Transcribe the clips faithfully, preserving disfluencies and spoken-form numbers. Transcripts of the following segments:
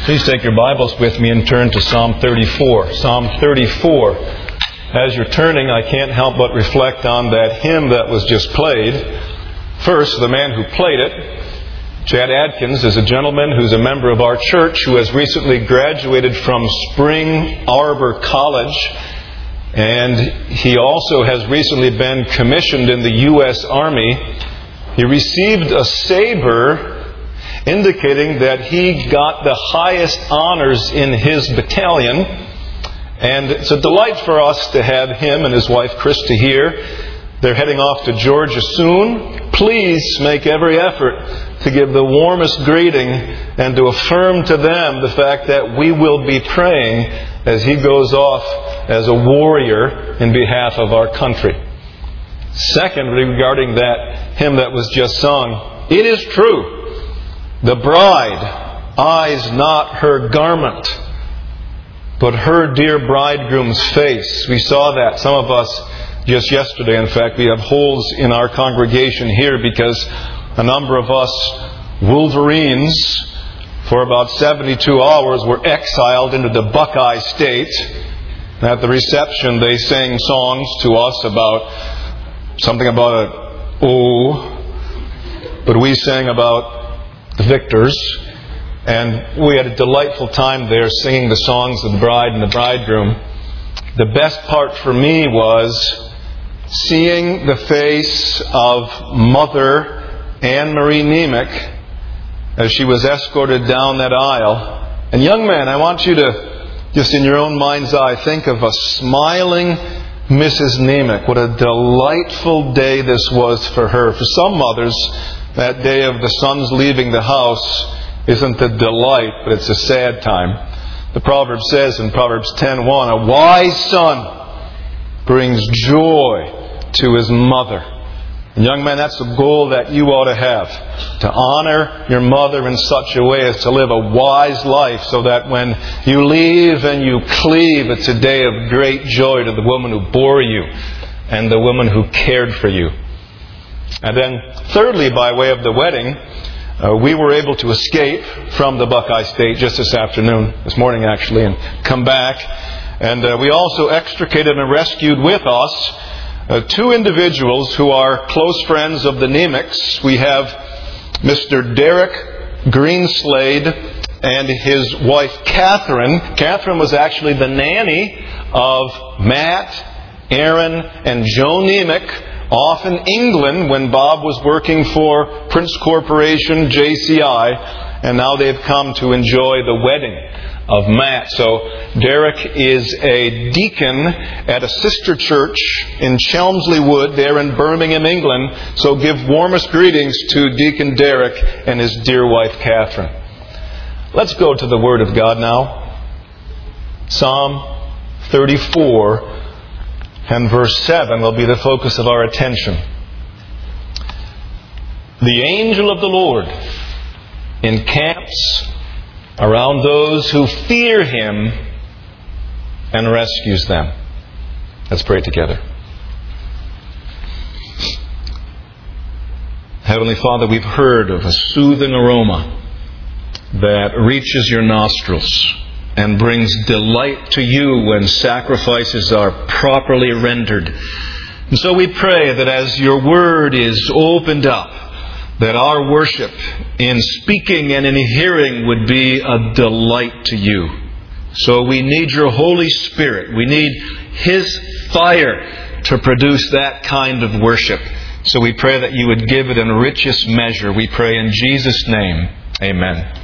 Please take your Bibles with me and turn to Psalm thirty-four. Psalm thirty-four. As you're turning, I can't help but reflect on that hymn that was just played. First, the man who played it, Chad Adkins, is a gentleman who's a member of our church who has recently graduated from Spring Arbor College. And he also has recently been commissioned in the U S Army. He received a saber indicating that he got the highest honors in his battalion. And it's a delight for us to have him and his wife Krista here. They're heading off to Georgia soon. Please make every effort to give the warmest greeting and to affirm to them the fact that we will be praying as he goes off as a warrior in behalf of our country. Secondly, regarding that hymn that was just sung, it is true. The bride eyes not her garment, but her dear bridegroom's face. We saw that. Some of us just yesterday, in fact, we have holes in our congregation here because a number of us Wolverines for about seventy-two hours were exiled into the Buckeye State. At the reception, they sang songs to us about something about a oh, but we sang about the victors. And we had a delightful time there singing the songs of the bride and the bridegroom. The best part for me was seeing the face of Mother Anne Marie Nemec as she was escorted down that aisle. And young man, I want you to, just in your own mind's eye, think of a smiling Missus Nemec. What a delightful day this was for her. For some mothers, that day of the sons leaving the house isn't a delight, but it's a sad time. The proverb says in Proverbs ten one, a wise son brings joy to his mother. And young man, that's the goal that you ought to have. To honor your mother in such a way as to live a wise life so that when you leave and you cleave, it's a day of great joy to the woman who bore you and the woman who cared for you. And then thirdly, by way of the wedding, uh, we were able to escape from the Buckeye State just this afternoon, this morning actually, and come back. And uh, we also extricated and rescued with us uh, two individuals who are close friends of the Nemecs. We have Mister Derek Greenslade and his wife Catherine. Catherine was actually the nanny of Matt, Aaron, and Joe Nemec off in England when Bob was working for Prince Corporation, J C I, and now they've come to enjoy the wedding of Matt. So Derek is a deacon at a sister church in Chelmsley Wood there in Birmingham, England. So give warmest greetings to Deacon Derek and his dear wife Catherine. Let's go to the Word of God now. Psalm thirty-four and verse seven will be the focus of our attention. The angel of the Lord encamps around those who fear Him and rescues them. Let's pray together. Heavenly Father, we've heard of a soothing aroma that reaches your nostrils and brings delight to you when sacrifices are properly rendered. And so we pray that as your word is opened up, that our worship in speaking and in hearing would be a delight to you. So we need your Holy Spirit. We need His fire to produce that kind of worship. So we pray that you would give it in richest measure. We pray in Jesus' name. Amen.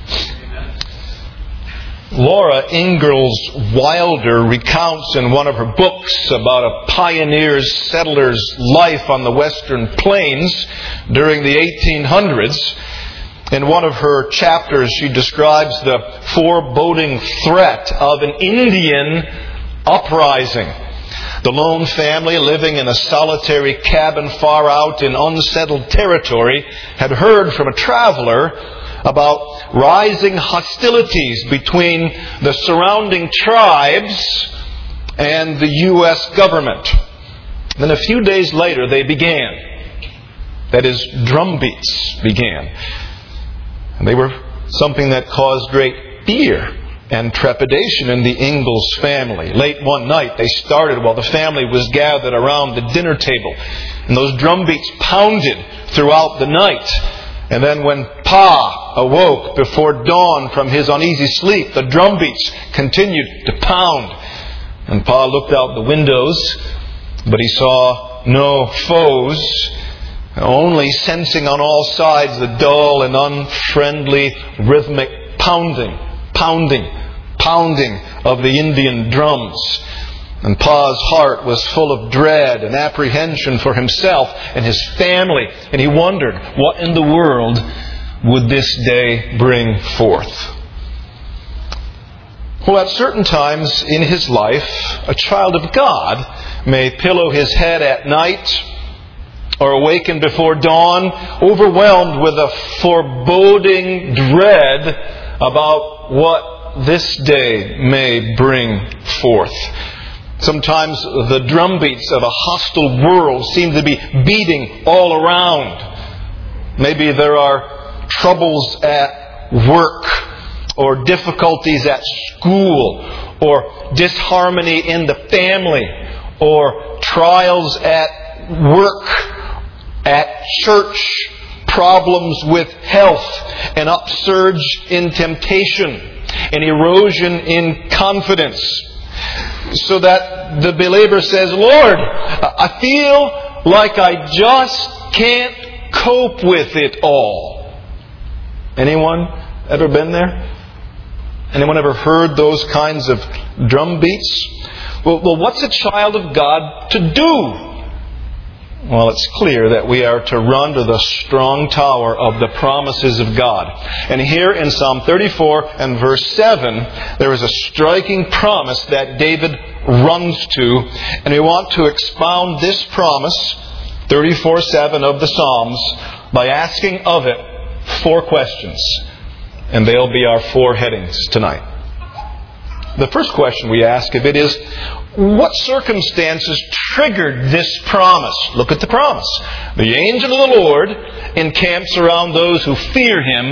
Laura Ingalls Wilder recounts in one of her books about a pioneer's settler's life on the Western Plains during the eighteen hundreds. In one of her chapters, she describes the foreboding threat of an Indian uprising. The lone family living in a solitary cabin far out in unsettled territory had heard from a traveler about rising hostilities between the surrounding tribes and the U S government. Then a few days later they began. That is, drumbeats began. And they were something that caused great fear and trepidation in the Ingalls family. Late one night, they started while the family was gathered around the dinner table. And those drum beats pounded throughout the night. And then when Pa awoke before dawn from his uneasy sleep, the drum beats continued to pound. And Pa looked out the windows, but he saw no foes, only sensing on all sides the dull and unfriendly rhythmic pounding, pounding, pounding of the Indian drums. And Pa's heart was full of dread and apprehension for himself and his family. And he wondered, what in the world would this day bring forth? Well, at certain times in his life, a child of God may pillow his head at night or awaken before dawn, overwhelmed with a foreboding dread about what this day may bring forth. Sometimes the drum beats of a hostile world seem to be beating all around. Maybe there are troubles at work, or difficulties at school, or disharmony in the family, or trials at work, at church, problems with health, an upsurge in temptation, an erosion in confidence. So that the believer says, Lord, I feel like I just can't cope with it all. Anyone ever been there? Anyone ever heard those kinds of drum beats? Well, well, what's a child of God to do? Well, it's clear that we are to run to the strong tower of the promises of God. And here in Psalm thirty-four and verse seven, there is a striking promise that David runs to. And we want to expound this promise, thirty-four seven of the Psalms, by asking of it four questions. And they'll be our four headings tonight. The first question we ask of it is, what circumstances triggered this promise? Look at the promise. The angel of the Lord encamps around those who fear Him,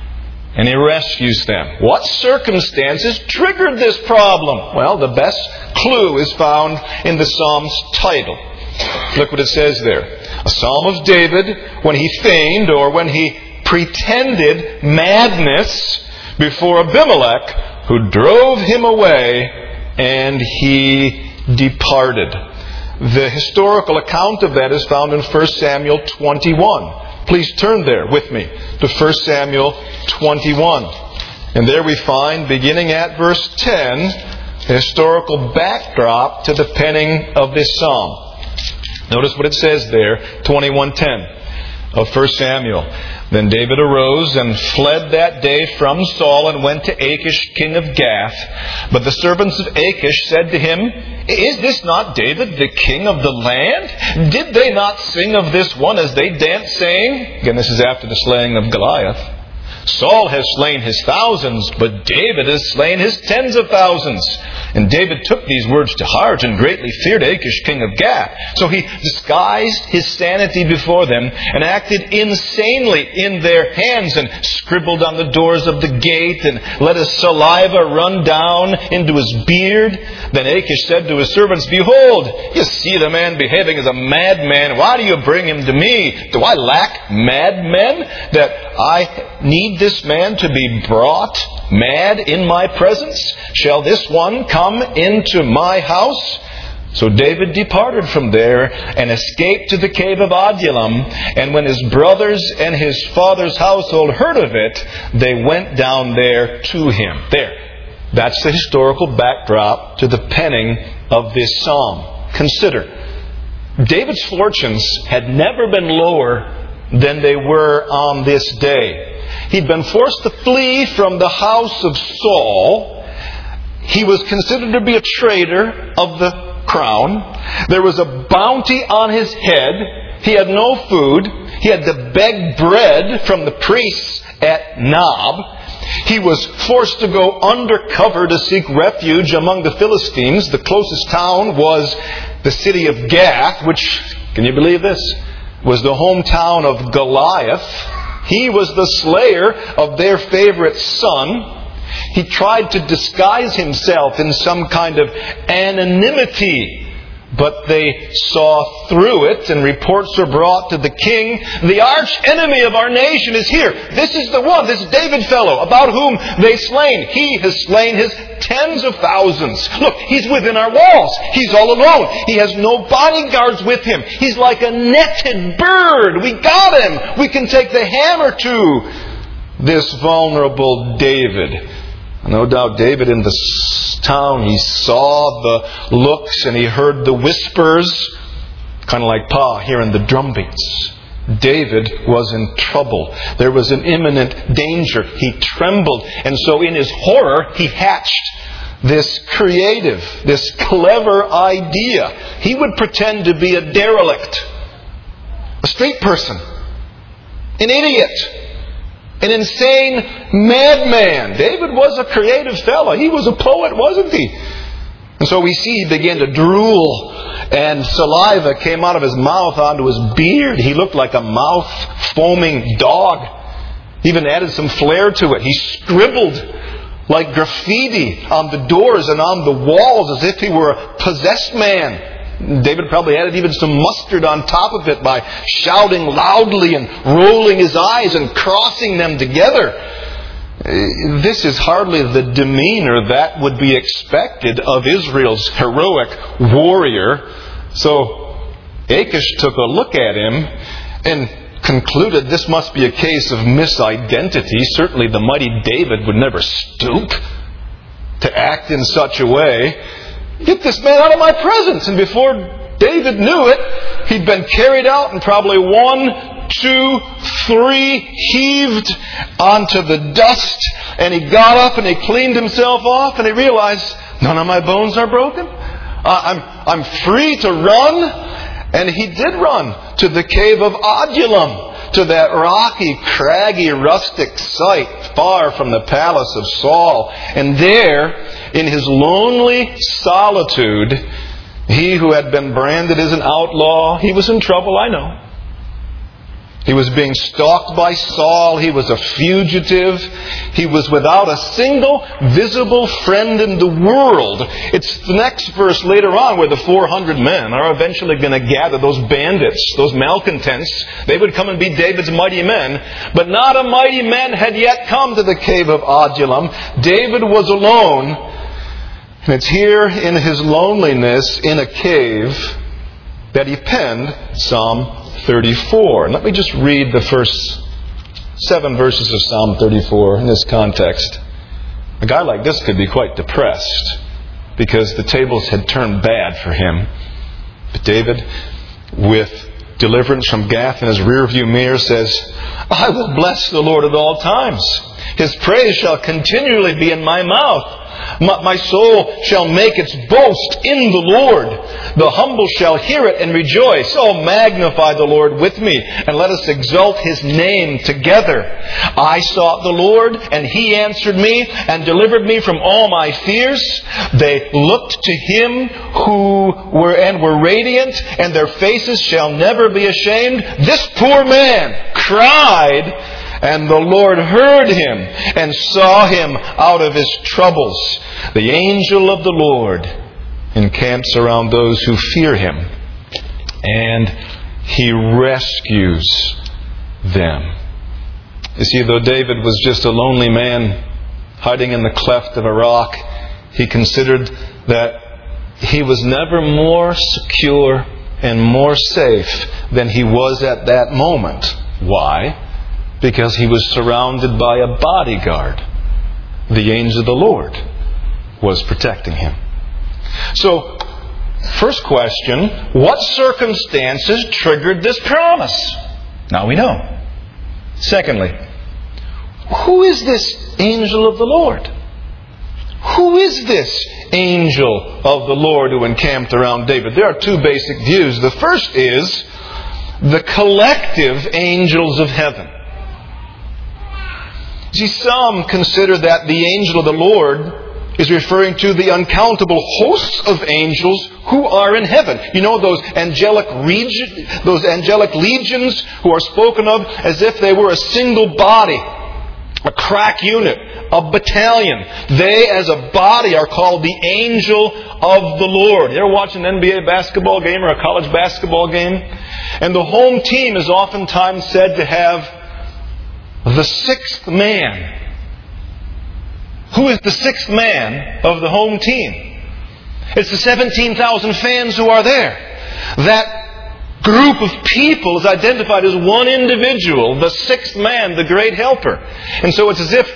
and He rescues them. What circumstances triggered this problem? Well, the best clue is found in the Psalm's title. Look what it says there. A Psalm of David when he feigned, or when he pretended madness before Abimelech, who drove him away, and he departed. The historical account of that is found in First Samuel twenty-one. Please turn there with me to First Samuel twenty-one. And there we find, beginning at verse ten, the historical backdrop to the penning of this psalm. Notice what it says there, twenty-one ten of First Samuel. Then David arose and fled that day from Saul and went to Achish, king of Gath. But the servants of Achish said to him, Is this not David, the king of the land? Did they not sing of this one as they danced, saying, again, this is after the slaying of Goliath, Saul has slain his thousands, but David has slain his tens of thousands. And David took these words to heart and greatly feared Achish, king of Gath. So he disguised his sanity before them and acted insanely in their hands, and scribbled on the doors of the gate and let his saliva run down into his beard. Then Achish said to his servants, Behold, you see the man behaving as a madman. Why do you bring him to me? Do I lack madmen that I need this man to be brought mad in my presence? Shall this one come into my house? So David departed from there and escaped to the cave of Adullam. And when his brothers and his father's household heard of it, they went down there to him. There. That's the historical backdrop to the penning of this psalm. Consider, David's fortunes had never been lower than they were on this day. He'd been forced to flee from the house of Saul. He was considered to be a traitor of the crown. There was a bounty on his head. He had no food. He had to beg bread from the priests at Nob. He was forced to go undercover to seek refuge among the Philistines. The closest town was the city of Gath, which, can you believe this, was the hometown of Goliath. He was the slayer of their favorite son. He tried to disguise himself in some kind of anonymity. But they saw through it, and reports were brought to the king. The arch enemy of our nation is here. This is the one, this David fellow, about whom they slain. He has slain his tens of thousands. Look, he's within our walls. He's all alone. He has no bodyguards with him. He's like a netted bird. We got him. We can take the hammer to this vulnerable David. No doubt David in the town, he saw the looks and he heard the whispers, kind of like Pa hearing the drumbeats. David was in trouble. There was an imminent danger. He trembled. And so in his horror, he hatched this creative, this clever idea. He would pretend to be a derelict, a street person, an idiot, an insane madman. David was a creative fellow. He was a poet, wasn't he? And so we see he began to drool, and saliva came out of his mouth onto his beard. He looked like a mouth-foaming dog. He even added some flair to it. He scribbled like graffiti on the doors and on the walls as if he were a possessed man. David probably added even some mustard on top of it by shouting loudly and rolling his eyes and crossing them together. This is hardly the demeanor that would be expected of Israel's heroic warrior. So Achish took a look at him and concluded this must be a case of misidentity. Certainly the mighty David would never stoop to act in such a way. Get this man out of my presence. And before David knew it, he'd been carried out and probably one, two, three, heaved onto the dust. And he got up and he cleaned himself off and he realized, none of my bones are broken. Uh, I'm, I'm free to run. And he did run to the cave of Adullam, to that rocky, craggy, rustic site far from the palace of Saul. And there, in his lonely solitude, he who had been branded as an outlaw, he was in trouble, I know. He was being stalked by Saul. He was a fugitive. He was without a single visible friend in the world. It's the next verse later on where the four hundred men are eventually going to gather, those bandits, those malcontents. They would come and be David's mighty men. But not a mighty man had yet come to the cave of Adullam. David was alone. And it's here in his loneliness in a cave that he penned Psalm thirty-four. And let me just read the first seven verses of Psalm thirty-four in this context. A guy like this could be quite depressed because the tables had turned bad for him. But David, with deliverance from Gath in his rearview mirror, says, I will bless the Lord at all times. His praise shall continually be in my mouth. My soul shall make its boast in the Lord. The humble shall hear it and rejoice. Oh, magnify the Lord with me, and let us exalt His name together. I sought the Lord, and He answered me, and delivered me from all my fears. They looked to Him who were and were radiant, and their faces shall never be ashamed. This poor man cried, and the Lord heard him and saw him out of his troubles. The angel of the Lord encamps around those who fear him, and He rescues them. You see, though David was just a lonely man hiding in the cleft of a rock, he considered that he was never more secure and more safe than he was at that moment. Why? Because he was surrounded by a bodyguard. The angel of the Lord was protecting him. So, first question, what circumstances triggered this promise? Now we know. Secondly, who is this angel of the Lord? Who is this angel of the Lord who encamped around David? There are two basic views. The first is the collective angels of heaven. See, some consider that the angel of the Lord is referring to the uncountable hosts of angels who are in heaven. You know, those angelic region, those angelic legions who are spoken of as if they were a single body, a crack unit, a battalion. They as a body are called the angel of the Lord. You ever watch an N B A basketball game or a college basketball game? And the home team is oftentimes said to have the sixth man. Who is the sixth man of the home team? It's the seventeen thousand fans who are there. That group of people is identified as one individual, the sixth man, the great helper. And so it's as if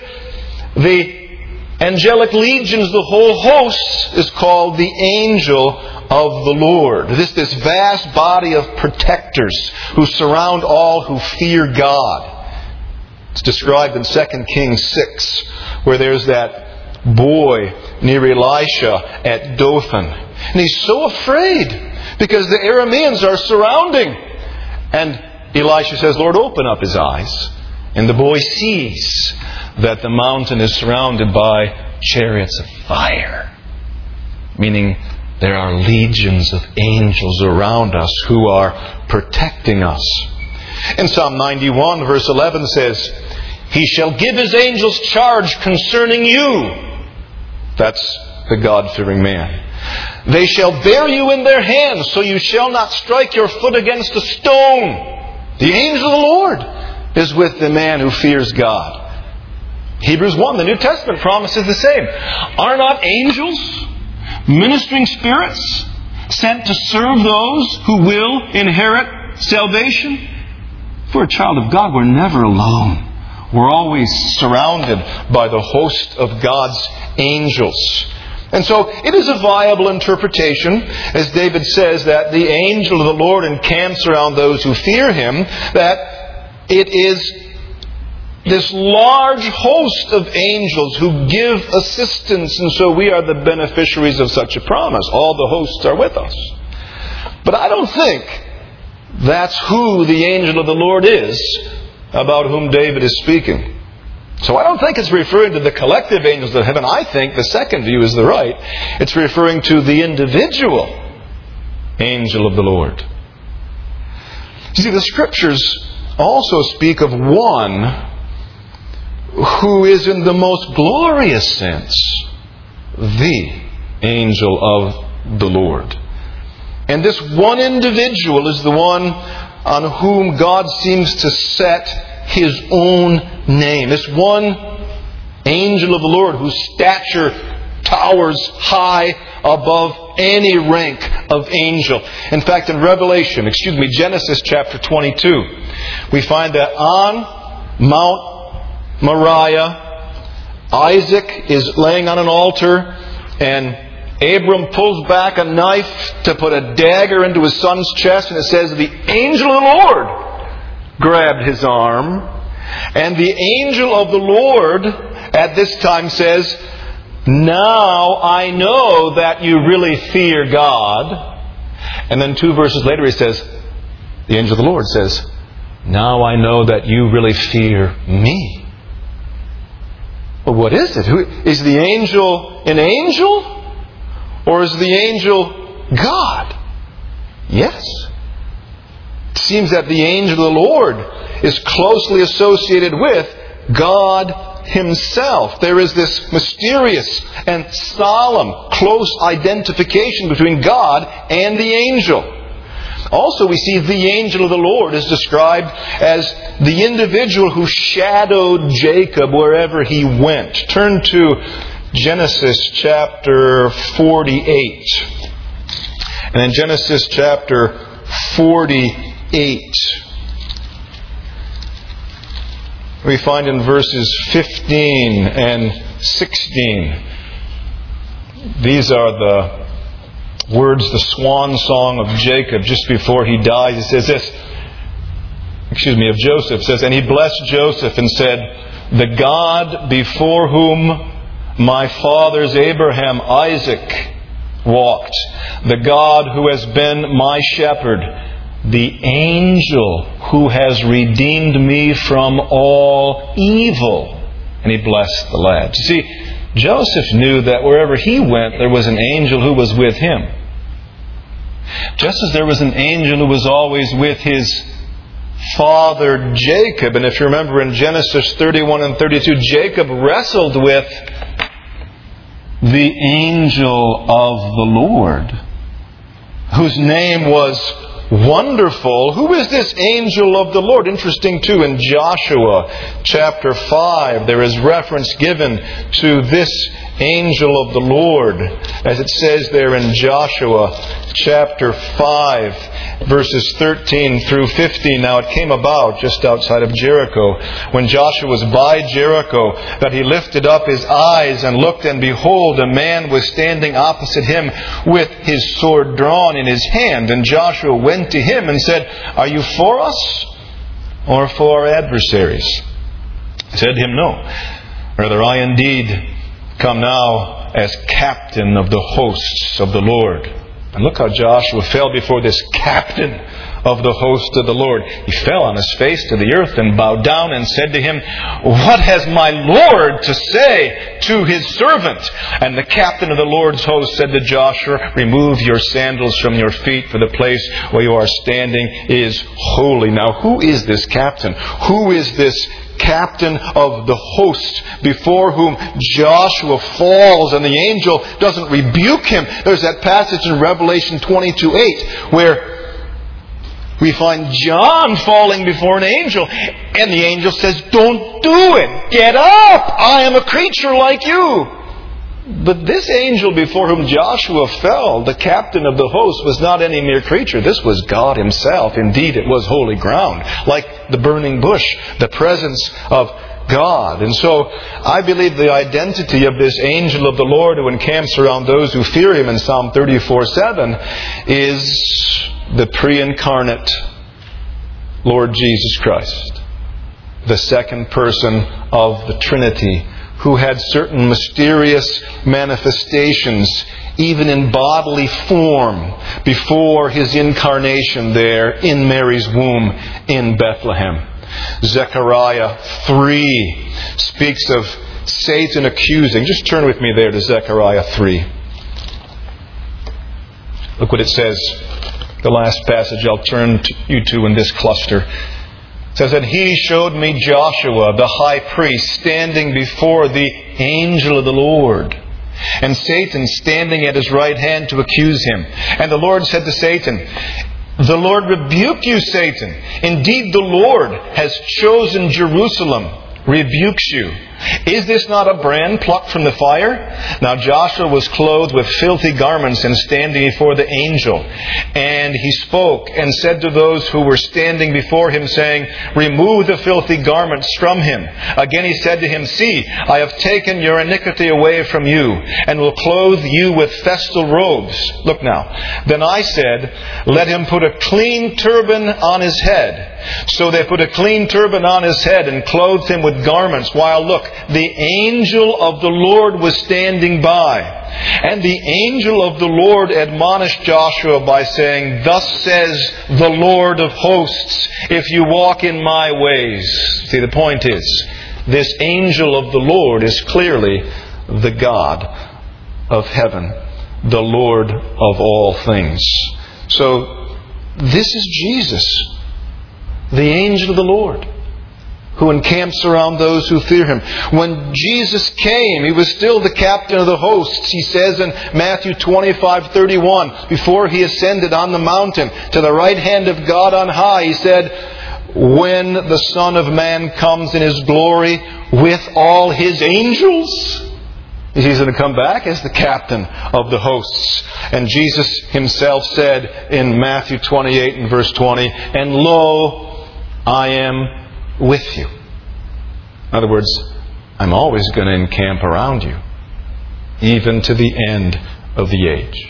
the angelic legions, the whole host, is called the angel of the Lord. This, this vast body of protectors who surround all who fear God. It's described in Second Kings six, where there's that boy near Elisha at Dothan. And he's so afraid because the Arameans are surrounding. And Elisha says, Lord, open up his eyes. And the boy sees that the mountain is surrounded by chariots of fire. Meaning there are legions of angels around us who are protecting us. In Psalm ninety-one, verse eleven says, He shall give His angels charge concerning you. That's the God-fearing man. They shall bear you in their hands, so you shall not strike your foot against a stone. The angel of the Lord is with the man who fears God. Hebrews one, the New Testament promises the same. Are not angels ministering spirits sent to serve those who will inherit salvation? If we're a child of God, we're never alone. We're always surrounded by the host of God's angels. And so it is a viable interpretation, as David says, that the angel of the Lord encamps around those who fear Him, that it is this large host of angels who give assistance, and so we are the beneficiaries of such a promise. All the hosts are with us. But I don't think that's who the angel of the Lord is about whom David is speaking. So I don't think it's referring to the collective angels of heaven. I think the second view is the right. It's referring to the individual angel of the Lord. You see, the Scriptures also speak of one who is in the most glorious sense the angel of the Lord. And this one individual is the one on whom God seems to set His own name. This one angel of the Lord whose stature towers high above any rank of angel. In fact, in Revelation, excuse me, Genesis chapter twenty-two, we find that on Mount Moriah, Isaac is laying on an altar, and Abram pulls back a knife to put a dagger into his son's chest, and it says, the angel of the Lord grabbed his arm. And the angel of the Lord at this time says, now I know that you really fear God. And then two verses later he says, the angel of the Lord says, now I know that you really fear me. Well, what is it? Who, is the angel an angel? Or is the angel God? Yes. It seems that the angel of the Lord is closely associated with God Himself. There is this mysterious and solemn close identification between God and the angel. Also, we see the angel of the Lord is described as the individual who shadowed Jacob wherever he went. Turn to Genesis chapter forty-eight. And in Genesis chapter forty-eight, we find in verses fifteen and sixteen, these are the words, the swan song of Jacob just before he dies. It says this, excuse me, of Joseph. It says, and he blessed Joseph and said, the God before whom my fathers Abraham, Isaac walked, the God who has been my shepherd, the angel who has redeemed me from all evil. And he blessed the lad. You see, Joseph knew that wherever he went, there was an angel who was with him. Just as there was an angel who was always with his father Jacob. And if you remember in Genesis thirty-one and thirty-two, Jacob wrestled with the angel of the Lord, whose name was Wonderful. Who is this angel of the Lord? Interesting too, in Joshua chapter five, there is reference given to this angel of the Lord, as it says there in Joshua chapter five, verses thirteen through fifteen. Now it came about just outside of Jericho, when Joshua was by Jericho, that he lifted up his eyes and looked, and behold, a man was standing opposite him with his sword drawn in his hand. And Joshua went to him and said, "Are you for us or for our adversaries?" He said to him, "No. Rather, I indeed come now as captain of the hosts of the Lord." And look how Joshua fell before this captain of the host of the Lord. He fell on his face to the earth and bowed down and said to him, "What has my Lord to say to his servant?" And the captain of the Lord's host said to Joshua, "Remove your sandals from your feet, for the place where you are standing is holy." Now, who is this captain? Who is this captain of the host before whom Joshua falls and the angel doesn't rebuke him? There's that passage in Revelation twenty-two eight where we find John falling before an angel, and the angel says, "Don't do it. Get up. I am a creature like you." But this angel before whom Joshua fell, the captain of the host, was not any mere creature. This was God Himself. Indeed, it was holy ground, like the burning bush, the presence of God. And so I believe the identity of this angel of the Lord who encamps around those who fear Him in Psalm thirty-four seven is the pre-incarnate Lord Jesus Christ, the second person of the Trinity, who had certain mysterious manifestations, even in bodily form, before His incarnation there in Mary's womb in Bethlehem. Zechariah three speaks of Satan accusing. Just turn with me there to Zechariah three. Look what it says. The last passage I'll turn to you to in this cluster. It says, "And He showed me Joshua, the high priest, standing before the angel of the Lord, and Satan standing at his right hand to accuse him. And the Lord said to Satan, 'The Lord rebuke you, Satan. Indeed, the Lord has chosen Jerusalem, rebukes you. Is this not a brand plucked from the fire?' Now Joshua was clothed with filthy garments and standing before the angel. And he spoke and said to those who were standing before him, saying, 'Remove the filthy garments from him.' Again he said to him, 'See, I have taken your iniquity away from you, and will clothe you with festal robes.' Look now. Then I said, 'Let him put a clean turban on his head.' So they put a clean turban on his head and clothed him with garments, while, look, the angel of the Lord was standing by. And the angel of the Lord admonished Joshua by saying, 'Thus says the Lord of hosts, if you walk in my ways.'" See, the point is, this angel of the Lord is clearly the God of heaven, the Lord of all things. So, this is Jesus, the angel of the Lord, who encamps around those who fear Him. When Jesus came, He was still the captain of the hosts. He says in Matthew twenty-five thirty-one, before He ascended on the mountain to the right hand of God on high, He said, "When the Son of Man comes in His glory with all His angels," He's going to come back as the captain of the hosts. And Jesus Himself said in Matthew twenty-eight and verse twenty, "And lo, I am with you." In other words, I'm always going to encamp around you, even to the end of the age.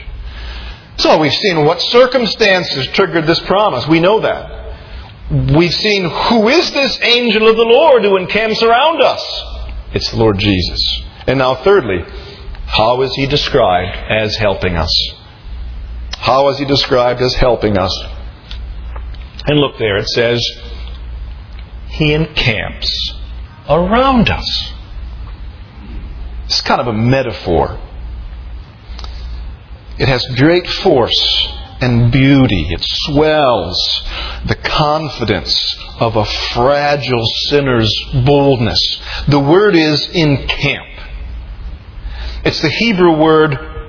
So we've seen what circumstances triggered this promise. We know that. We've seen who is this angel of the Lord who encamps around us. It's the Lord Jesus. And now thirdly, how is He described as helping us? How is He described as helping us? And look there, it says, He encamps around us. It's kind of a metaphor. It has great force and beauty. It swells the confidence of a fragile sinner's boldness. The word is encamp. It's the Hebrew word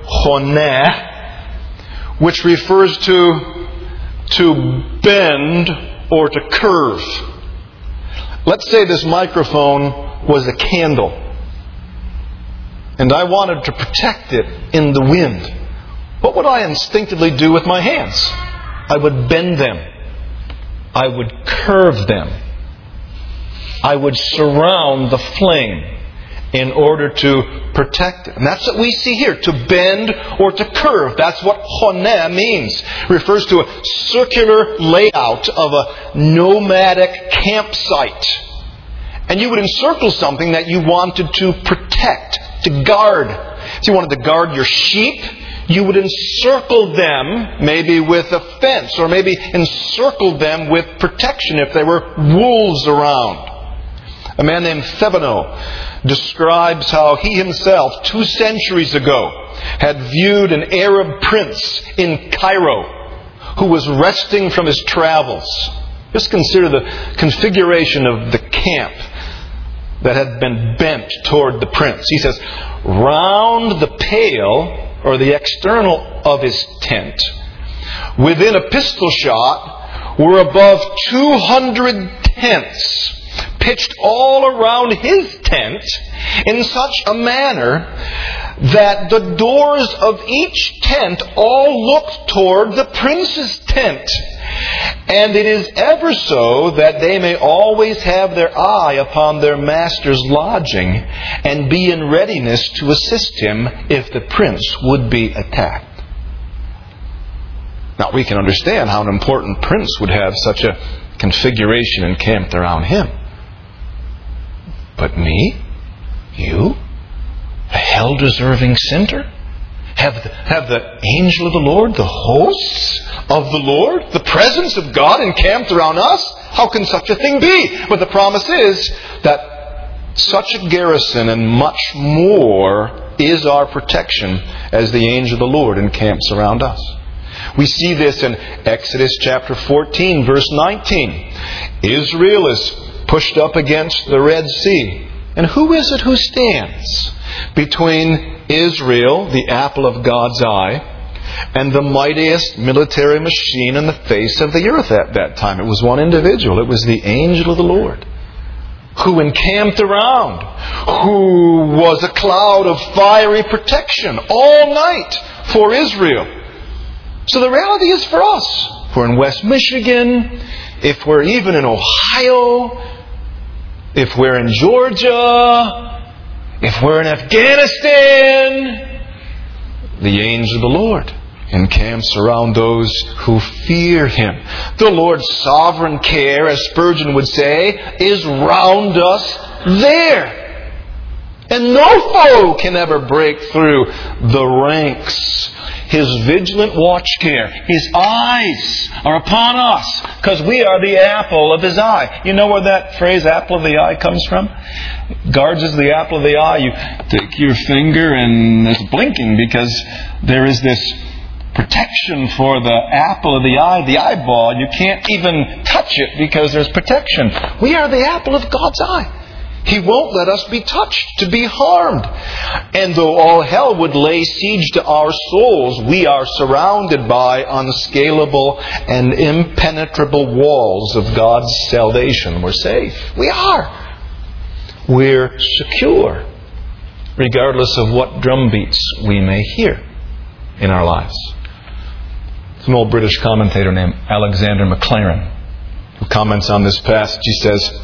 honeh, which refers to, to bend or to curve. Let's say this microphone was a candle, and I wanted to protect it in the wind. What would I instinctively do with my hands? I would bend them. I would curve them. I would surround the flame in order to protect it. And that's what we see here. To bend or to curve. That's what honeh means. It refers to a circular layout of a nomadic campsite. And you would encircle something that you wanted to protect, to guard. If you wanted to guard your sheep, you would encircle them maybe with a fence, or maybe encircle them with protection if there were wolves around. A man named Thevenot describes how he himself, two centuries ago, had viewed an Arab prince in Cairo who was resting from his travels. Just consider the configuration of the camp that had been bent toward the prince. He says, round the pale, or the external of his tent, within a pistol shot, were above two hundred tents, pitched all around his tent in such a manner that the doors of each tent all looked toward the prince's tent. And it is ever so that they may always have their eye upon their master's lodging and be in readiness to assist him if the prince would be attacked. Now we can understand how an important prince would have such a configuration encamped around him. But me? You? A hell-deserving sinner? Have the, have the angel of the Lord, the hosts of the Lord, the presence of God encamped around us? How can such a thing be? But the promise is that such a garrison and much more is our protection as the angel of the Lord encamps around us. We see this in Exodus chapter fourteen, verse nineteen. Israel is pushed up against the Red Sea. And who is it who stands between Israel, the apple of God's eye, and the mightiest military machine in the face of the earth at that time? It was one individual. It was the angel of the Lord, who encamped around, who was a cloud of fiery protection all night for Israel. So the reality is for us, if we're in West Michigan, if we're even in Ohio, if we're in Georgia, if we're in Afghanistan, the angel of the Lord encamps around those who fear Him. The Lord's sovereign care, as Spurgeon would say, is round us there. And no foe can ever break through the ranks. His vigilant watch care, His eyes are upon us, because we are the apple of His eye. You know where that phrase, apple of the eye, comes from? Guards is the apple of the eye. You take your finger and it's blinking because there is this protection for the apple of the eye, the eyeball. You can't even touch it because there's protection. We are the apple of God's eye. He won't let us be touched, to be harmed. And though all hell would lay siege to our souls, we are surrounded by unscalable and impenetrable walls of God's salvation. We're safe. We are. We're secure, regardless of what drumbeats we may hear in our lives. There's an old British commentator named Alexander Maclaren who comments on this passage. He says,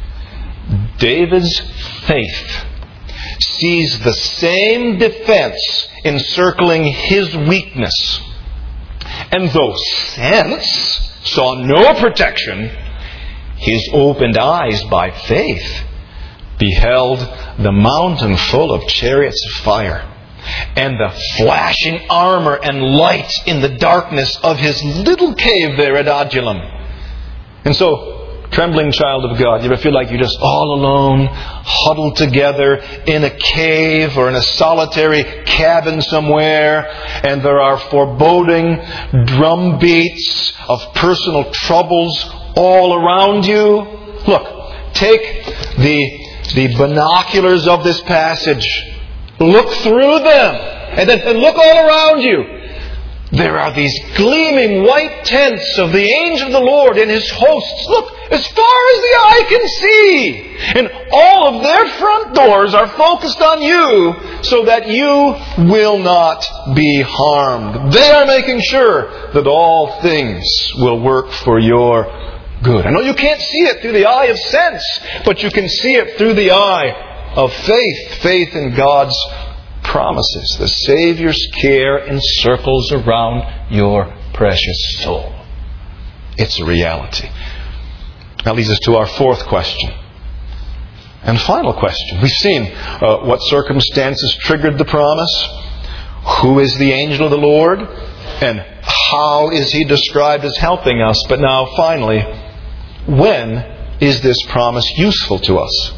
David's faith sees the same defense encircling his weakness. And though sense saw no protection, his opened eyes by faith beheld the mountain full of chariots of fire and the flashing armor and lights in the darkness of his little cave there at Adullam. And so Trembling child of God, you ever feel like you're just all alone, huddled together in a cave or in a solitary cabin somewhere, and there are foreboding drum beats of personal troubles all around you? Look, take the, the binoculars of this passage. Look through them, and then and look all around you. There are these gleaming white tents of the angel of the Lord and His hosts. Look, as far as the eye can see. And all of their front doors are focused on you so that you will not be harmed. They are making sure that all things will work for your good. I know you can't see it through the eye of sense, but you can see it through the eye of faith. Faith in God's promises. The Savior's care encircles around your precious soul. It's a reality. That leads us to our fourth question. And final question. We've seen uh, what circumstances triggered the promise. Who is the angel of the Lord? And how is He described as helping us? But now finally, when is this promise useful to us?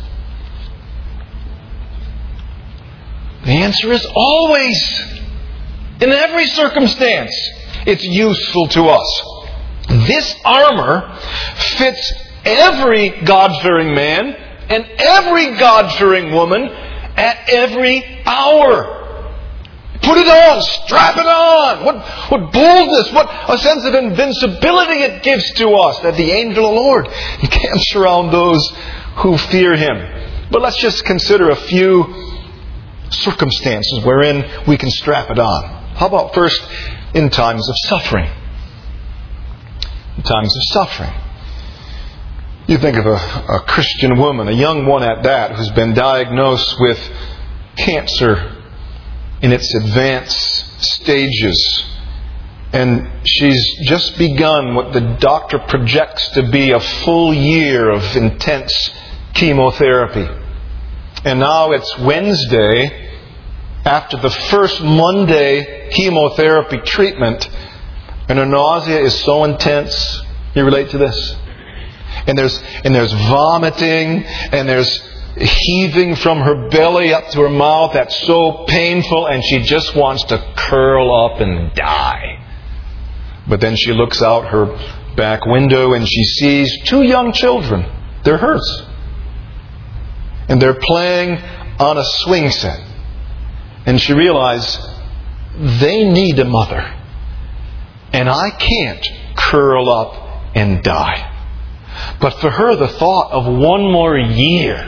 The answer is always. In every circumstance, it's useful to us. This armor fits every God-fearing man and every God-fearing woman at every hour. Put it on. Strap it on. What, what boldness, what a sense of invincibility it gives to us that the angel of the Lord encamps around those who fear Him. But let's just consider a few circumstances wherein we can strap it on. How about first in times of suffering? In times of suffering. You think of a, a Christian woman, a young one at that, who's been diagnosed with cancer in its advanced stages. And she's just begun what the doctor projects to be a full year of intense chemotherapy. And now it's Wednesday, after the first Monday chemotherapy treatment, and her nausea is so intense. You relate to this? And there's and there's vomiting, and there's heaving from her belly up to her mouth that's so painful, and she just wants to curl up and die. But then she looks out her back window and she sees two young children. They're hers. And they're playing on a swing set. And she realized they need a mother. And I can't curl up and die. But for her, the thought of one more year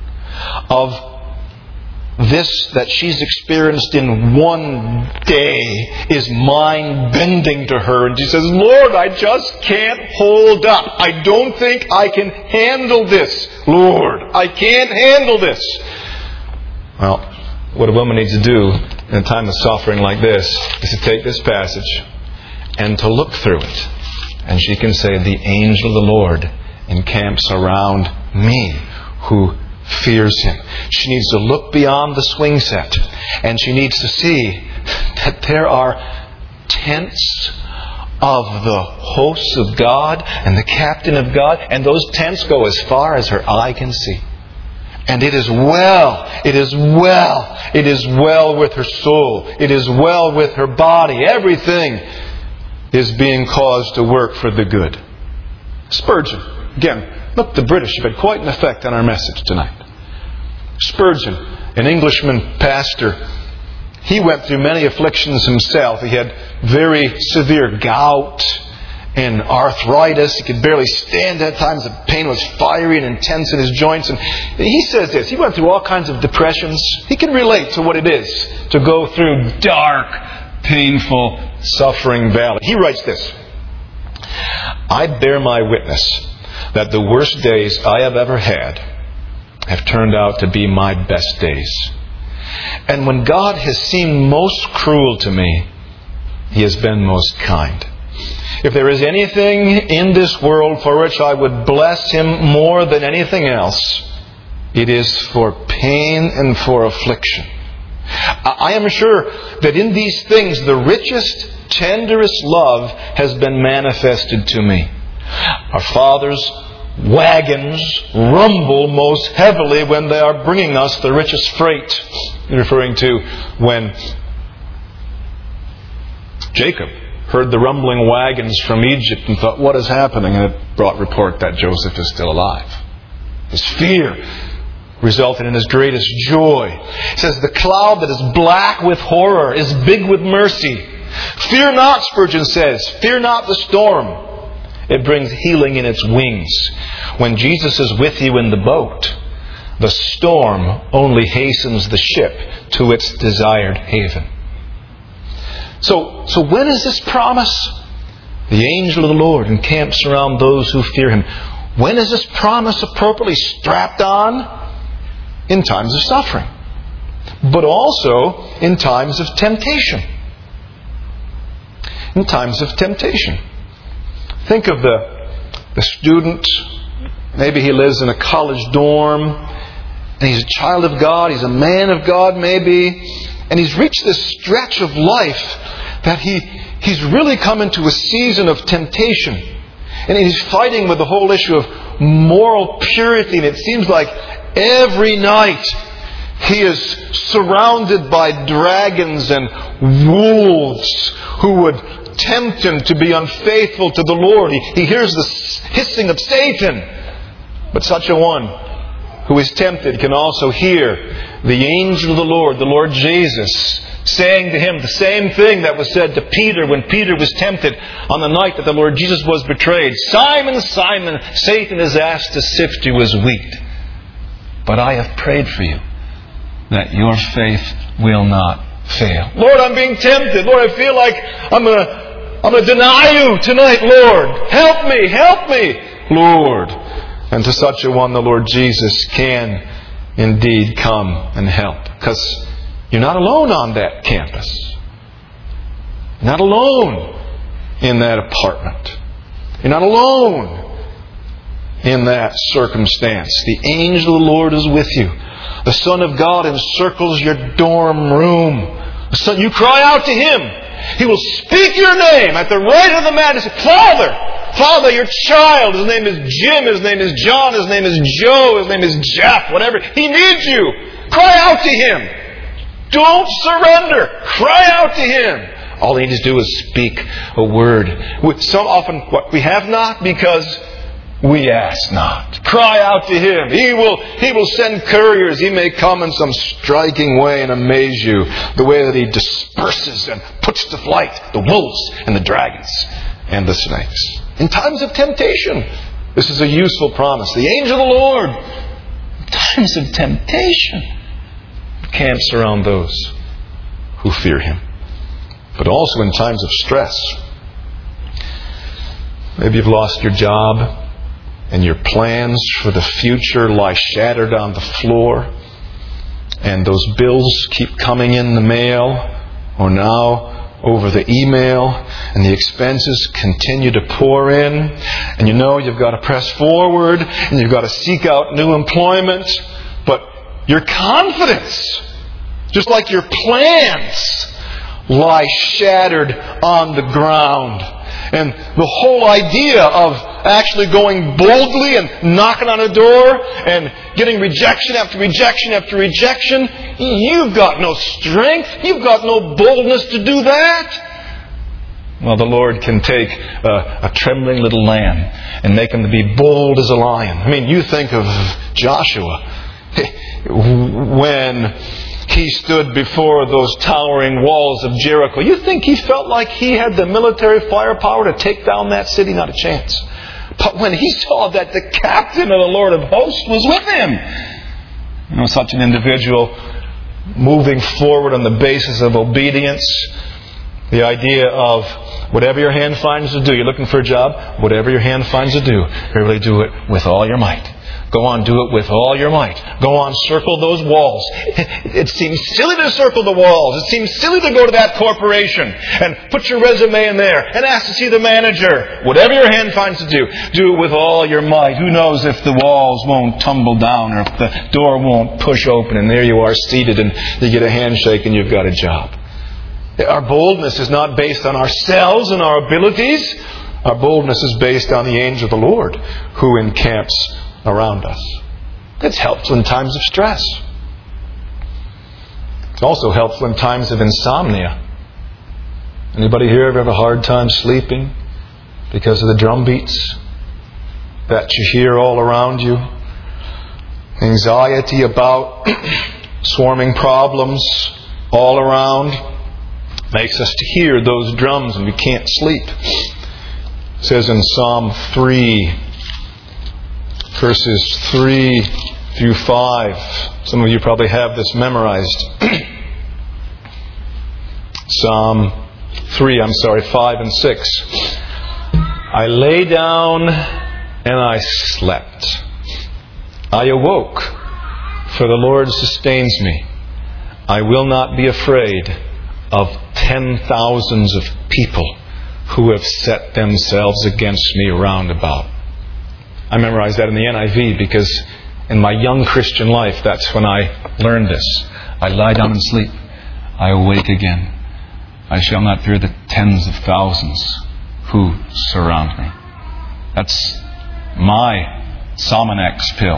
of this that she's experienced in one day is mind-bending to her. And she says, Lord, I just can't hold up. I don't think I can handle this. Lord, I can't handle this. Well, what a woman needs to do in a time of suffering like this is to take this passage and to look through it. And she can say, the angel of the Lord encamps around me who fears Him. She needs to look beyond the swing set, and she needs to see that there are tents of the hosts of God and the captain of God, and those tents go as far as her eye can see. And it is well, it is well, it is well with her soul, it is well with her body. Everything is being caused to work for the good. Spurgeon, again, look, the British have had quite an effect on our message tonight. Spurgeon, an Englishman pastor, he went through many afflictions himself. He had very severe gout and arthritis. He could barely stand at times. The pain was fiery and intense in his joints. And he says this, he went through all kinds of depressions. He can relate to what it is to go through dark, painful, suffering valley. He writes this, I bear my witness that the worst days I have ever had have turned out to be my best days. And when God has seemed most cruel to me, He has been most kind. If there is anything in this world for which I would bless Him more than anything else, it is for pain and for affliction. I am sure that in these things the richest, tenderest love has been manifested to me. Our fathers wagons rumble most heavily when they are bringing us the richest freight. Referring to when Jacob heard the rumbling wagons from Egypt and thought, what is happening? And it brought report that Joseph is still alive. His fear resulted in his greatest joy. It says, the cloud that is black with horror is big with mercy. Fear not, Spurgeon says. Fear not the storm. It brings healing in its wings. When Jesus is with you in the boat, the storm only hastens the ship to its desired haven. So, so when is this promise? The angel of the Lord encamps around those who fear Him. When is this promise appropriately strapped on? In times of suffering. But also in times of temptation. In times of temptation. Think of the, the student. Maybe he lives in a college dorm. And he's a child of God. He's a man of God maybe. And he's reached this stretch of life that he he's really come into a season of temptation. And he's fighting with the whole issue of moral purity. And it seems like every night he is surrounded by dragons and wolves who would tempt him to be unfaithful to the Lord. He, he hears the hissing of Satan. But such a one who is tempted can also hear the angel of the Lord, the Lord Jesus, saying to him the same thing that was said to Peter when Peter was tempted on the night that the Lord Jesus was betrayed. Simon, Simon, Satan is asked to sift you as wheat. But I have prayed for you that your faith will not fail. Lord, I'm being tempted. Lord, I feel like I'm going to I'm going to deny you tonight, Lord. Help me, help me, Lord. And to such a one, the Lord Jesus can indeed come and help. Because you're not alone on that campus. You're not alone in that apartment. You're not alone in that circumstance. The angel of the Lord is with you. The Son of God encircles your dorm room. The Son, you cry out to Him. He will speak your name at the right of the man and say, Father, Father, your child. His name is Jim. His name is John. His name is Joe. His name is Jeff. Whatever. He needs you. Cry out to Him. Don't surrender. Cry out to Him. All He needs to do is speak a word. So often what we have not because we ask not. Cry out to Him. He will, He will send couriers. He may come in some striking way and amaze you. The way that He disperses and puts to flight the wolves and the dragons and the snakes. In times of temptation, this is a useful promise. The angel of the Lord, in times of temptation, camps around those who fear Him. But also in times of stress. Maybe you've lost your job and your plans for the future lie shattered on the floor, and those bills keep coming in the mail or now over the email, and the expenses continue to pour in, and you know you've got to press forward and you've got to seek out new employment, but your confidence, just like your plans, lie shattered on the ground. And the whole idea of actually going boldly and knocking on a door and getting rejection after rejection after rejection, you've got no strength. You've got no boldness to do that. Well, the Lord can take a, a trembling little lamb and make him to be bold as a lion. I mean, you think of Joshua when he stood before those towering walls of Jericho. You think he felt like he had the military firepower to take down that city? Not a chance. But when he saw that the captain of the Lord of hosts was with him, you know, such an individual moving forward on the basis of obedience, the idea of whatever your hand finds to do. You're looking for a job, whatever your hand finds to do, really do it with all your might. Go on, do it with all your might. Go on, circle those walls. It seems silly to circle the walls. It seems silly to go to that corporation and put your resume in there and ask to see the manager. Whatever your hand finds to do, do it with all your might. Who knows if the walls won't tumble down or if the door won't push open and there you are seated and you get a handshake and you've got a job. Our boldness is not based on ourselves and our abilities. Our boldness is based on the angel of the Lord who encamps around us. It's helpful in times of stress. It's also helpful in times of insomnia. Anybody here ever have a hard time sleeping because of the drum beats that you hear all around you? Anxiety about swarming problems all around makes us to hear those drums and we can't sleep. It says in Psalm three, verses three through five. Some of you probably have this memorized. Psalm three, I'm sorry, five and six. I lay down and I slept. I awoke, for the Lord sustains me. I will not be afraid of ten thousands of people who have set themselves against me round about. I memorized that in the N I V because in my young Christian life, that's when I learned this. I lie down and sleep. I awake again. I shall not fear the tens of thousands who surround me. That's my Somanex pill.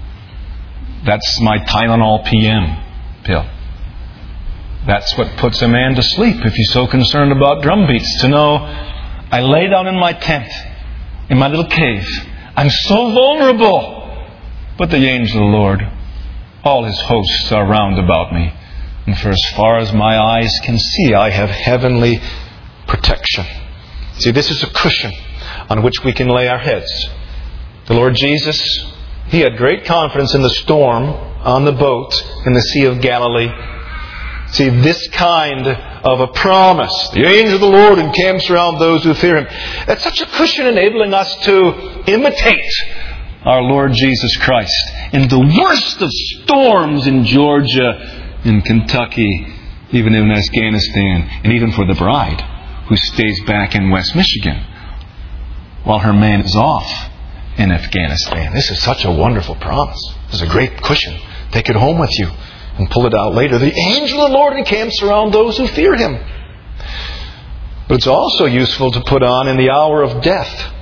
That's my Tylenol P M pill. That's what puts a man to sleep if he's so concerned about drum beats. To know, I lay down in my tent, in my little cave. I'm so vulnerable. But the angel of the Lord, all His hosts are round about me. And for as far as my eyes can see, I have heavenly protection. See, this is a cushion on which we can lay our heads. The Lord Jesus, He had great confidence in the storm on the boat in the Sea of Galilee. See, this kind of a promise, the angel of the Lord encamps around those who fear Him. That's such a cushion enabling us to imitate our Lord Jesus Christ in the worst of storms in Georgia, in Kentucky, even in Afghanistan, and even for the bride who stays back in West Michigan while her man is off in Afghanistan. This is such a wonderful promise. This is a great cushion. Take it home with you and pull it out later. The angel of the Lord encamps around those who fear Him. But it's also useful to put on in the hour of death.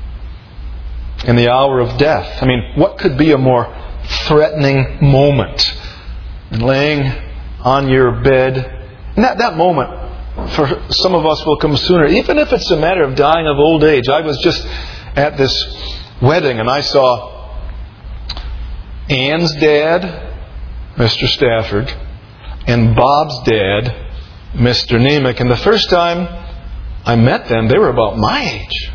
In the hour of death. I mean, what could be a more threatening moment than laying on your bed? And that, that moment, for some of us, will come sooner. Even if it's a matter of dying of old age. I was just at this wedding and I saw Ann's dad, Mister Stafford, and Bob's dad, Mister Nemec. And the first time I met them, they were about my age.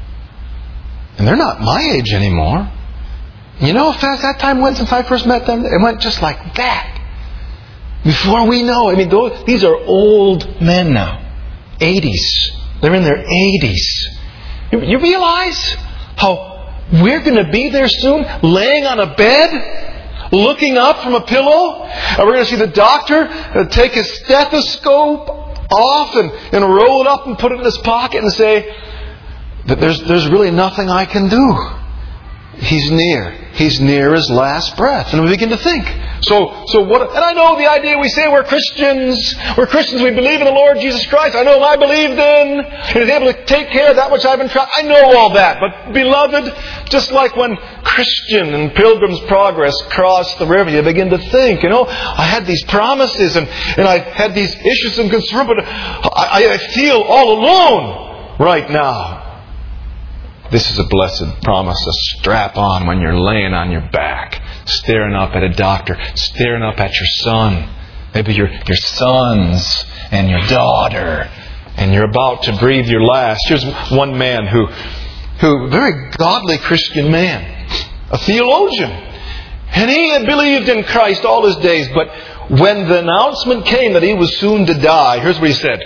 And they're not my age anymore. You know how fast that time went since I first met them? It went just like that. Before we know, I mean, those, these are old men now. eighties. They're in their eighties. You, you realize how we're going to be there soon, laying on a bed, looking up from a pillow, and we're going to see the doctor take his stethoscope off and, and roll it up and put it in his pocket and say that there's there's really nothing I can do. He's near. He's near his last breath. And we begin to think. So, so what? And I know the idea, we say we're Christians. We're Christians. We believe in the Lord Jesus Christ. I know I believed in. He was able to take care of that which I've been trying. I know all that. But beloved, just like when Christian and Pilgrim's Progress crossed the river, you begin to think, you know, I had these promises and, and I had these issues and concerns, but I, I feel all alone right now. This is a blessed promise to strap on when you're laying on your back, staring up at a doctor, staring up at your son, maybe your, your sons and your daughter, and you're about to breathe your last. Here's one man who, who, a very godly Christian man, a theologian, and he had believed in Christ all his days, but when the announcement came that he was soon to die, here's what he said.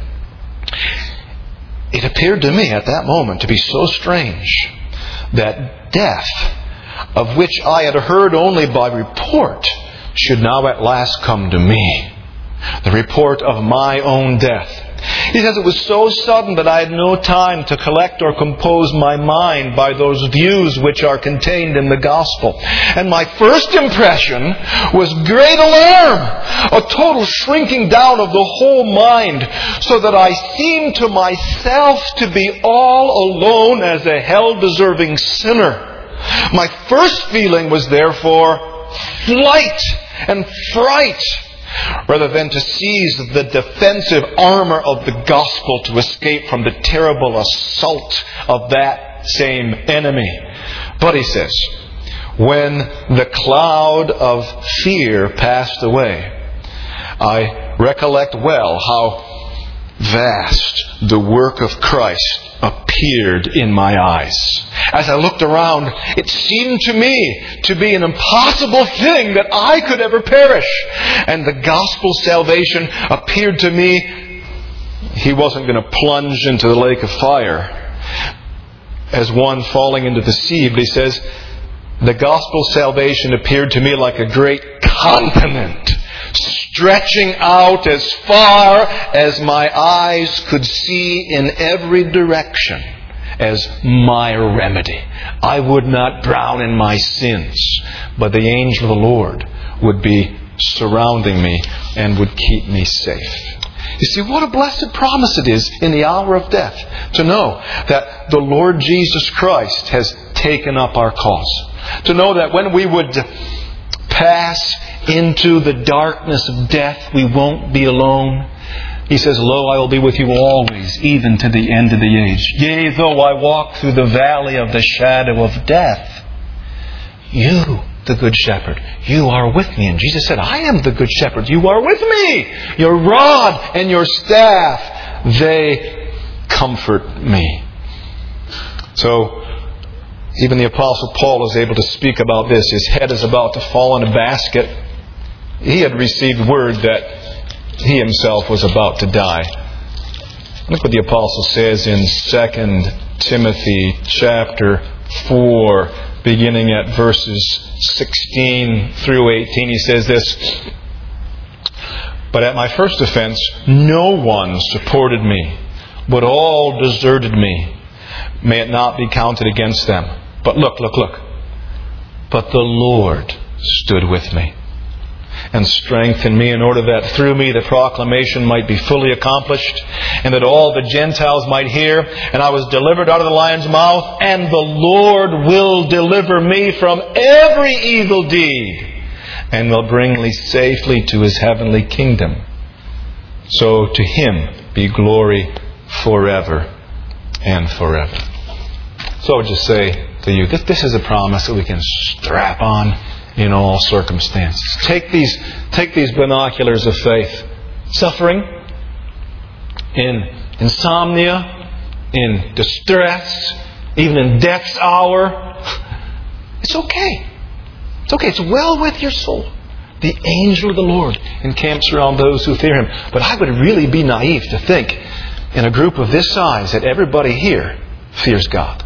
It appeared to me at that moment to be so strange that death, of which I had heard only by report, should now at last come to me. The report of my own death. He says, it was so sudden that I had no time to collect or compose my mind by those views which are contained in the Gospel. And my first impression was great alarm, a total shrinking down of the whole mind, so that I seemed to myself to be all alone as a hell-deserving sinner. My first feeling was therefore flight and fright, rather than to seize the defensive armor of the gospel to escape from the terrible assault of that same enemy. But he says, when the cloud of fear passed away, I recollect well how vast the work of Christ appeared in my eyes. As I looked around, it seemed to me to be an impossible thing that I could ever perish. And the gospel salvation appeared to me, he wasn't going to plunge into the lake of fire as one falling into the sea. But he says, the gospel salvation appeared to me like a great continent, stretching out as far as my eyes could see in every direction as my remedy. I would not drown in my sins, but the angel of the Lord would be surrounding me and would keep me safe. You see, what a blessed promise it is in the hour of death to know that the Lord Jesus Christ has taken up our cause. To know that when we would pass into the darkness of death, we won't be alone. He says, lo, I will be with you always, even to the end of the age. Yea, though I walk through the valley of the shadow of death, you, the good shepherd, you are with me. And Jesus said, I am the good shepherd. You are with me. Your rod and your staff, they comfort me. So, even the Apostle Paul is able to speak about this. His head is about to fall in a basket. He had received word that he himself was about to die. Look what the Apostle says in Second Timothy chapter four, beginning at verses sixteen through eighteen. He says this, but at my first offense, no one supported me, but all deserted me. May it not be counted against them. But look, look, look. But the Lord stood with me and strengthened me in order that through me the proclamation might be fully accomplished and that all the Gentiles might hear. And I was delivered out of the lion's mouth, and the Lord will deliver me from every evil deed and will bring me safely to His heavenly kingdom. So to Him be glory forever and forever. So I would just say to you, this, this is a promise that we can strap on in all circumstances. Take these, take these binoculars of faith. Suffering, in insomnia, in distress, even in death's hour. It's okay. It's okay. It's well with your soul. The angel of the Lord encamps around those who fear Him. But I would really be naive to think in a group of this size that everybody here fears God.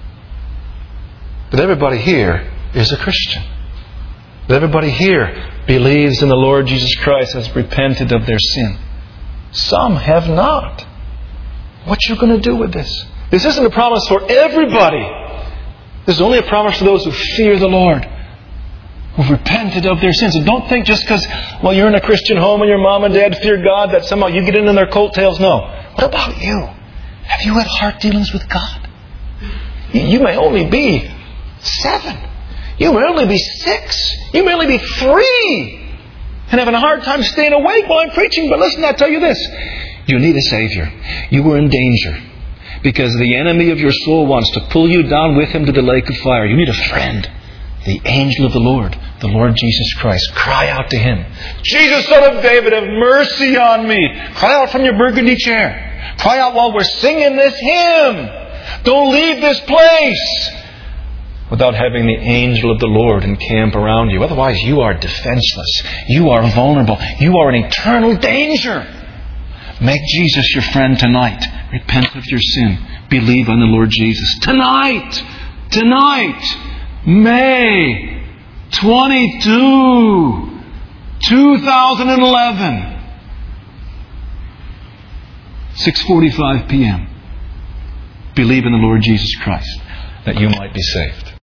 That everybody here is a Christian. That everybody here believes in the Lord Jesus Christ, has repented of their sin. Some have not. What are you going to do with this? This isn't a promise for everybody. This is only a promise for those who fear the Lord, who've repented of their sins. And don't think just because, well, you're in a Christian home and your mom and dad fear God, that somehow you get in on their coattails. No. What about you? Have you had heart dealings with God? You may only be seven. You may only be six. You may only be three. And having a hard time staying awake while I'm preaching. But listen, I'll tell you this. You need a Savior. You are in danger. Because the enemy of your soul wants to pull you down with him to the lake of fire. You need a friend. The angel of the Lord. The Lord Jesus Christ. Cry out to Him. Jesus, Son of David, have mercy on me. Cry out from your burgundy chair. Cry out while we're singing this hymn. Don't leave this place without having the angel of the Lord encamp around you. Otherwise, you are defenseless. You are vulnerable. You are in eternal danger. Make Jesus your friend tonight. Repent of your sin. Believe on the Lord Jesus. Tonight! Tonight! May twenty-second, two thousand eleven. six forty-five p.m. Believe in the Lord Jesus Christ, that you might be saved.